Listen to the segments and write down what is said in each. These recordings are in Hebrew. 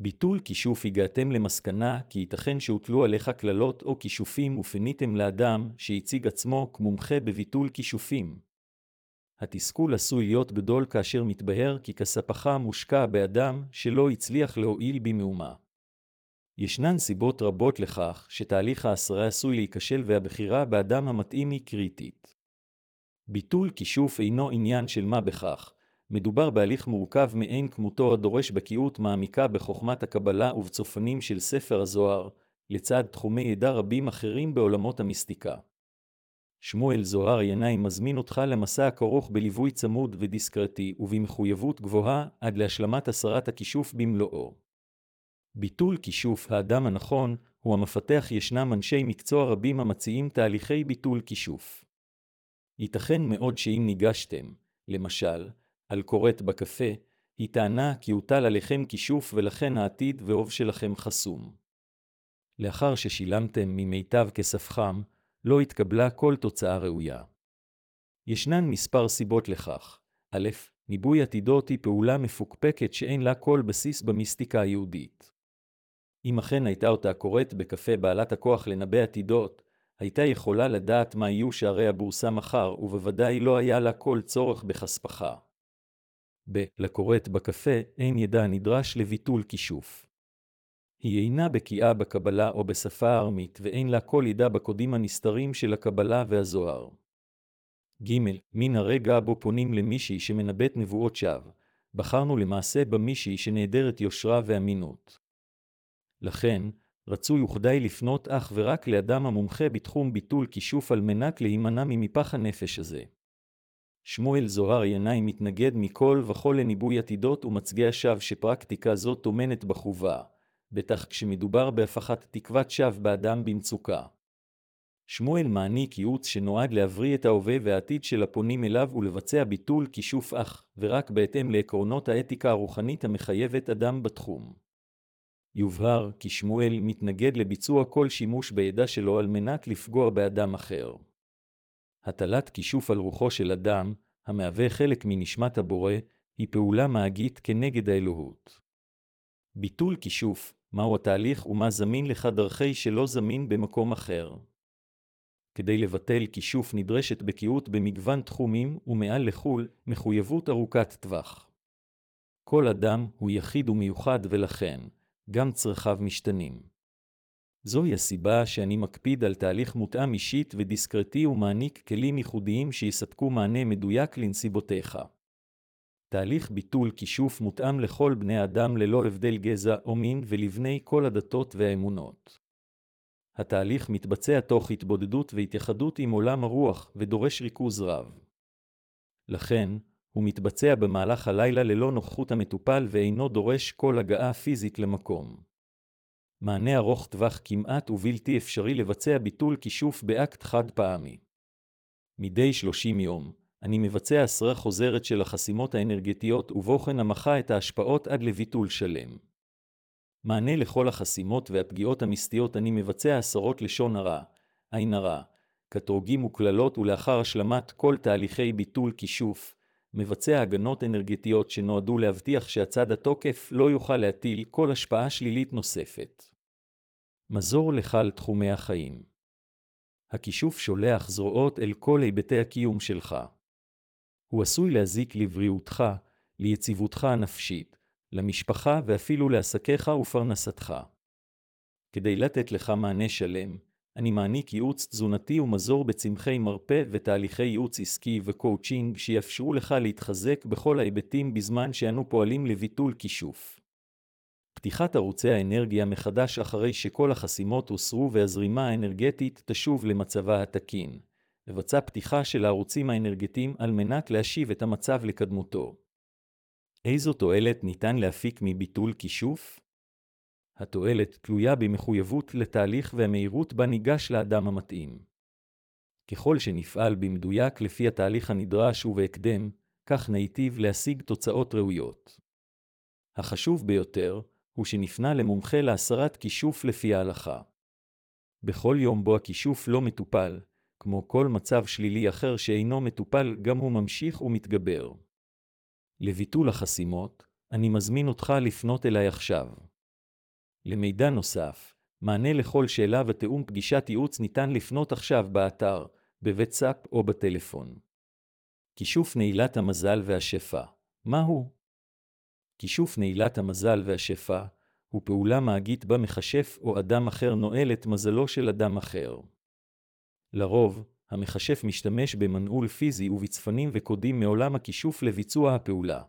ביטול כישוף הגעתם למסקנה כי ייתכן שהוטלו עליך כללות או כישופים ופניתם לאדם שהציג עצמו כמומחה בביטול כישופים. התסכול עשוי להיות גדול כאשר מתבהר כי כספך מושקע באדם שלא הצליח להועיל במאומה. ישנן סיבות רבות לכך שתהליך ההסרה עשוי להיכשל והבחירה באדם המתאים היא קריטית. ביטול כישוף אינו עניין של מה בכך, מדובר בהליך מורכב מאין כמותו הדורש בקיאות מעמיקה בחוכמת הקבלה ובצופנים של ספר הזוהר, לצד תחומי ידע רבים אחרים בעולמות המיסטיקה. שמואל זוהר ינאי מזמין אותך למסע הכרוך בליווי צמוד ודיסקרטי ובמחויבות גבוהה עד להשלמת הסרת הכישוף במלואו. ביטול כישוף האדם הנכון הוא המפתח. ישנם אנשי מקצוע רבים המציעים תהליכי ביטול כישוף. ייתכן מאוד שאם ניגשתם, למשל, על קוראת בקפה, היא טענה כי הוטל עליכם כישוף ולכן העתיד ואוב שלכם חסום. לאחר ששילמתם ממיטב כספכם, לא התקבלה כל תוצאה ראויה. ישנן מספר סיבות לכך. א', ניבוי עתידות היא פעולה מפוקפקת שאין לה כל בסיס במיסטיקה היהודית. אם אכן הייתה אותה קוראת בקפה בעלת הכוח לנבא עתידות, הייתה יכולה לדעת מה יהיו שערי הבורסה מחר, ובוודאי לא היה לה כל צורך בכספך. ב. לקוראת בקפה אין ידע נדרש לביטול כישוף. היא אינה בקיאה בקבלה או בשפה הארמית ואין לה כל ידע בקודים הנסתרים של הקבלה והזוהר. ג. מן הרגע בו פונים למישהי שמנבאת נבואות שווא, בחרנו למעשה במישהי שנעדרת יושרה ואמינות. לכן, רצוי וכדאי לפנות אך ורק לאדם המומחה בתחום ביטול כישוף על מנת להימנע ממפח הנפש הזה. שמואל זוהר ינאי מתנגד מכל וכל לניבוי עתידות ומצגי השווא שפרקטיקה זו טומנת בחובה, בטח כשמדובר בהפחת תקוות שווא באדם במצוקה. שמואל מעניק ייעוץ שנועד להבריא את ההווה והעתיד של הפונים אליו ולבצע ביטול כישוף אך ורק בהתאם לעקרונות האתיקה הרוחנית המחייבת אדם בתחום. יובהר כי שמואל מתנגד לביצוע כל שימוש בידע שלו על מנת לפגוע באדם אחר. הטלת כישוף על רוחו של אדם, המהווה חלק מנשמת הבורא, היא פעולה מאגית כנגד האלוהות. ביטול כישוף, מהו התהליך ומה זמין לך דרכי שלא זמין במקום אחר. כדי לבטל כישוף נדרשת בקיאות במגוון תחומים ומעל לכול מחויבות ארוכת טווח. כל אדם הוא יחיד ומיוחד ולכן, גם צרכיו משתנים. זוהי הסיבה שאני מקפיד על תהליך מותאם אישית ודיסקרטי ומעניק כלים ייחודיים שיספקו מענה מדויק לנסיבותיך. תהליך ביטול כישוף מותאם לכל בני האדם ללא הבדל גזע או מין ולבני כל הדתות והאמונות. התהליך מתבצע תוך התבודדות והתייחדות עם עולם הרוח ודורש ריכוז רב. לכן, הוא מתבצע במהלך הלילה ללא נוכחות המטופל ואינו דורש כל הגעה פיזית למקום. מענה ארוך טווח כמעט ובלתי אפשרי לבצע ביטול כישוף באקט חד פעמי. מדי 30 יום, אני מבצע הסרה חוזרת של החסימות האנרגטיות ובוחן המחה את ההשפעות עד לביטול שלם. מענה לכל החסימות והפגיעות המסתיות אני מבצע הסרות לשון הרע, עין הרע, קטרוגים וכללות ולאחר השלמת כל תהליכי ביטול כישוף, מבצע הגנות אנרגטיות שנועדו להבטיח שהצד התוקף לא יוכל להטיל כל השפעה שלילית נוספת. מזור לך על תחומי החיים. הכישוף שולח זרועות אל כל היבטי הקיום שלך. הוא עשוי להזיק לבריאותך, ליציבותך הנפשית, למשפחה ואפילו לעסקיך ופרנסתך. כדי לתת לך מענה שלם, אני מעניק ייעוץ תזונתי ומזור בצמחי מרפא ותהליכי ייעוץ עסקי וקואוצ'ינג שיאפשרו לך להתחזק בכל ההיבטים בזמן שאנו פועלים לביטול כישוף. פתיחת ערוצי האנרגיה מחדש אחרי שכל החסימות הוסרו והזרימה האנרגטית תשוב למצבה התקין. לבצע פתיחה של הערוצים האנרגטיים על מנת להשיב את המצב לקדמותו. איזו תועלת ניתן להפיק מביטול כישוף? התועלת תלויה במחויבות לתהליך והמהירות בה ניגש לאדם המתאים. ככל שנפעל במדויק לפי התהליך הנדרש ובהקדם, כך ניטיב להשיג תוצאות ראויות. החשוב ביותר הוא שנפנה למומחה להסרת כישוף לפי ההלכה. בכל יום בו הכישוף לא מטופל, כמו כל מצב שלילי אחר שאינו מטופל, גם הוא ממשיך ומתגבר. לביטול החסימות, אני מזמין אותך לפנות אליי עכשיו. למידע נוסף, מענה לכל שאלה ותיאום פגישת ייעוץ ניתן לפנות עכשיו באתר, בוואטסאפ או בטלפון. כישוף נעילת המזל והשפע. מהו? כישוף נעילת המזל והשפע הוא פעולה מאגית בה מכשף או אדם אחר נועל את מזלו של אדם אחר. לרוב, המכשף משתמש במנעול פיזי ובצפנים וקודים מעולם הכישוף לביצוע הפעולה.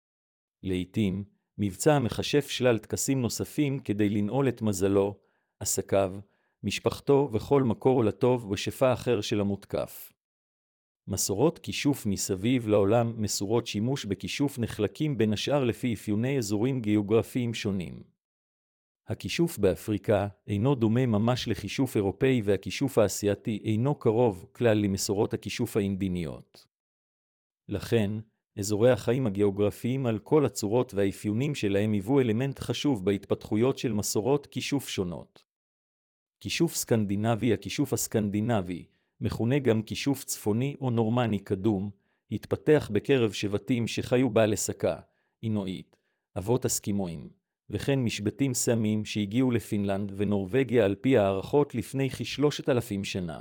לעתים, מבצע המכשף שלל טקסים נוספים כדי לנעול את מזלו, עסקיו, משפחתו וכל מקור לטוב בשפע אחר של המותקף. מסורות כישוף מסביב לעולם מסורות שימוש בכישוף נחלקים בין השאר לפי אפיוני אזורים גיאוגרפיים שונים. הכישוף באפריקה אינו דומה ממש לכישוף אירופאי והכישוף האסייתי אינו קרוב כלל למסורות הכישוף האינדיניות. לכן, אזורי החיים הגיאוגרפיים על כל הצורות והאפיונים שלהם היוו אלמנט חשוב בהתפתחויות של מסורות כישוף שונות. כישוף סקנדינבי, הכישוף הסקנדינבי, מכונה גם כישוף צפוני או נורמני קדום, התפתח בקרב שבטים שחיו באלסקה, אינואיט, אבות אסקימואים, וכן משבטים סאמיים שהגיעו לפינלנד ונורווגיה על פי הערכות לפני כ-3,000 שנה.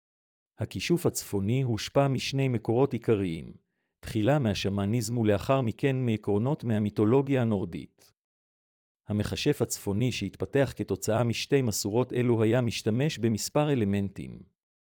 הכישוף הצפוני הושפע משני מקורות עיקריים, תחילה מהשמניזם ולאחר מכן מעקרונות מהמיתולוגיה הנורדית. המכשף הצפוני שהתפתח כתוצאה משתי מסורות אלו היה משתמש במספר אלמנטים.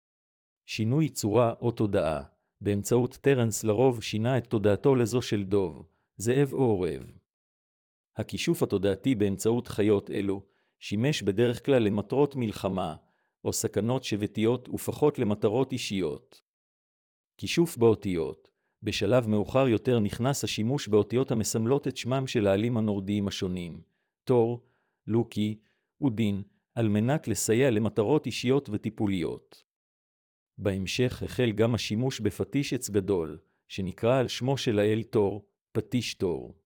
שינוי צורה או תודעה, באמצעות טרנס לרוב שינה את תודעתו לזו של דוב, זאב או עורב. הכישוף התודעתי באמצעות חיות אלו שימש בדרך כלל למטרות מלחמה או סכנות שבטיות ופחות למטרות אישיות. כישוף באותיות, בשלב מאוחר יותר נכנס השימוש באותיות המסמלות את שמם של העלים הנורדיים השונים, תור, לוקי, אודין, על מנת לסייע למטרות אישיות וטיפוליות. בהמשך החל גם השימוש בפטיש עץ גדול, שנקרא על שמו של האל תור, פטיש תור.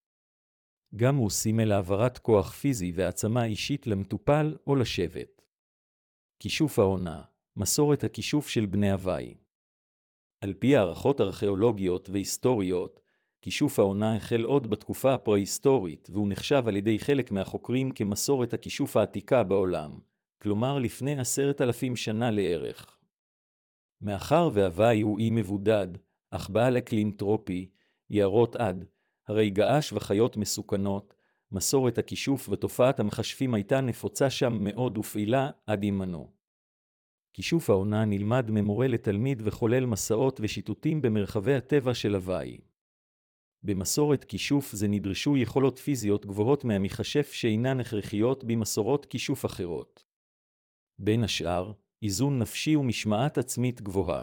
גם הוא סימל העברת כוח פיזי והעצמה אישית למטופל או לשבט. כישוף העונה, מסורת הכישוף של בני הוואי. על פי הערכות ארכיאולוגיות והיסטוריות, כישוף העונה החל עוד בתקופה הפרה-היסטורית והוא נחשב על ידי חלק מהחוקרים כמסורת הכישוף העתיקה בעולם, כלומר לפני 10,000 שנה לערך. מאחר והוואי הוא אי מבודד, אך בעל אקלים טרופי, יערות עד, הרי געש וחיות מסוכנות, מסורת הכישוף ותופעת המכשפים הייתה נפוצה שם מאוד ופעילה עד ימינו. כישוף העונה נלמד ממורה לתלמיד וחולל מסעות ושיטוטים במרחבי הטבע של הוואי. במסורת כישוף זה נדרשו יכולות פיזיות גבוהות מהמכשף שאינן הכרחיות במסורות כישוף אחרות. בין השאר, איזון נפשי ומשמעת עצמית גבוהה.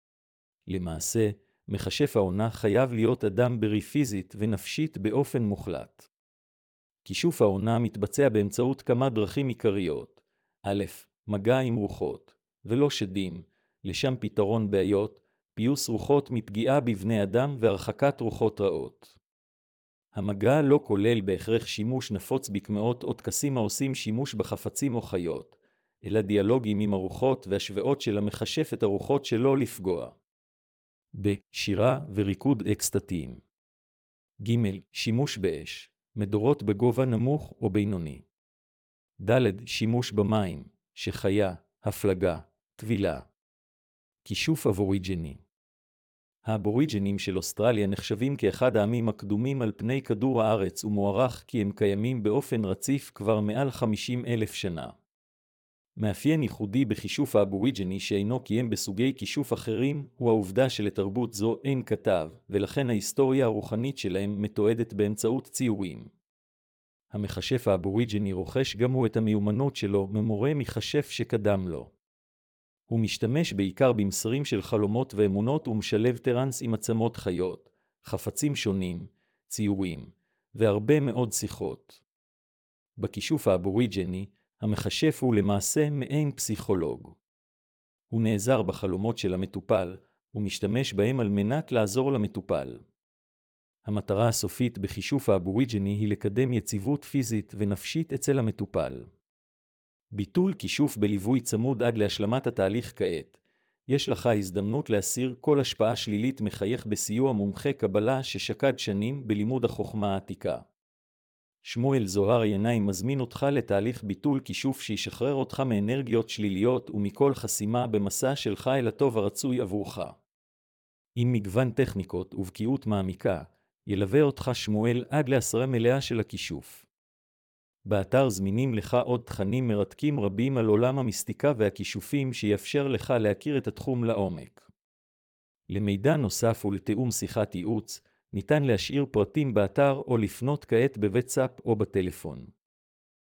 למעשה, מכשף העונה חייב להיות אדם בריא פיזית ונפשית באופן מוחלט. כישוף העונה מתבצע באמצעות כמה דרכים עיקריות. א', מגע עם רוחות, ולא שדים, לשם פתרון בעיות, פיוס רוחות מפגיעה בבני אדם והרחקת רוחות רעות. המגע לא כולל בהכרח שימוש נפוץ בקמעות או טקסים העושים שימוש בחפצים או חיות, אלא דיאלוגים עם הרוחות והשוואות של המכשף את הרוחות שלא לפגוע. בשירה וריקוד אקסטטיים. ג' שימוש באש, מדורות בגובה נמוך או בינוני. ד' שימוש במים, שחיה, הפלגה, טבילה. כישוף אבוריג'ני. האבוריג'נים של אוסטרליה נחשבים כאחד העמים הקדומים על פני כדור הארץ ומוערך כי הם קיימים באופן רציף כבר מעל 50,000 שנה. מאפיין ייחודי בכישוף האבוריג'ני שאינו קיים בסוגי כישוף אחרים הוא העובדה שלתרבות זו אין כתב, ולכן ההיסטוריה הרוחנית שלהם מתועדת באמצעות ציורים. המכשף האבוריג'ני רוכש גם הוא את המיומנות שלו ממורה מכשף שקדם לו. הוא משתמש בעיקר במסרים של חלומות ואמונות ומשלב טרנס עם עצמות חיות, חפצים שונים, ציורים, והרבה מאוד שיחות. בכישוף האבוריג'ני, המכשף הוא למעשה מעין פסיכולוג. הוא נעזר בחלומות של המטופל, ומשתמש בהם על מנת לעזור למטופל. המטרה הסופית בכישוף האבוריג'ני היא לקדם יציבות פיזית ונפשית אצל המטופל. ביטול כישוף בליווי צמוד עד להשלמת התהליך כעת. יש לך הזדמנות להסיר כל השפעה שלילית מחייך בסיוע מומחה קבלה ששקד שנים בלימוד החוכמה העתיקה. שמואל זוהר ינאי מזמין אותך לתהליך ביטול כישוף שישחרר אותך מאנרגיות שליליות ומכל חסימה במסע שלך אל הטוב הרצוי עבורך. עם מגוון טכניקות ובקיאות מעמיקה, ילווה אותך שמואל עד להסרה מלאה של הכישוף. באתר זמינים לך עוד תכנים מרתקים רבים על עולם המיסטיקה והכישופים שיאפשר לך להכיר את התחום לעומק. למידע נוסף ולתאום שיחת ייעוץ, ניתן להשאיר פרטים באתר או לפנות כעת בוואטסאפ או בטלפון.